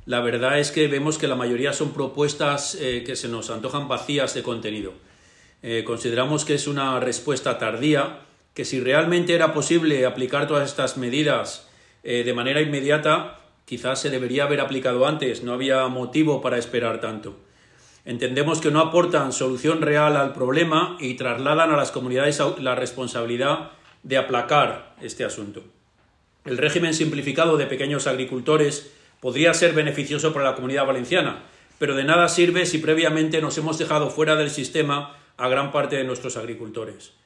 la verdad es que vemos que la mayoría son propuestas que se nos antojan vacías de contenido. Consideramos que es una respuesta tardía, que si realmente era posible aplicar todas estas medidas de manera inmediata, quizás se debería haber aplicado antes, no había motivo para esperar tanto. Entendemos que no aportan solución real al problema y trasladan a las comunidades la responsabilidad de aplacar este asunto. El régimen simplificado de pequeños agricultores podría ser beneficioso para la Comunidad Valenciana, pero de nada sirve si previamente nos hemos dejado fuera del sistema a gran parte de nuestros agricultores.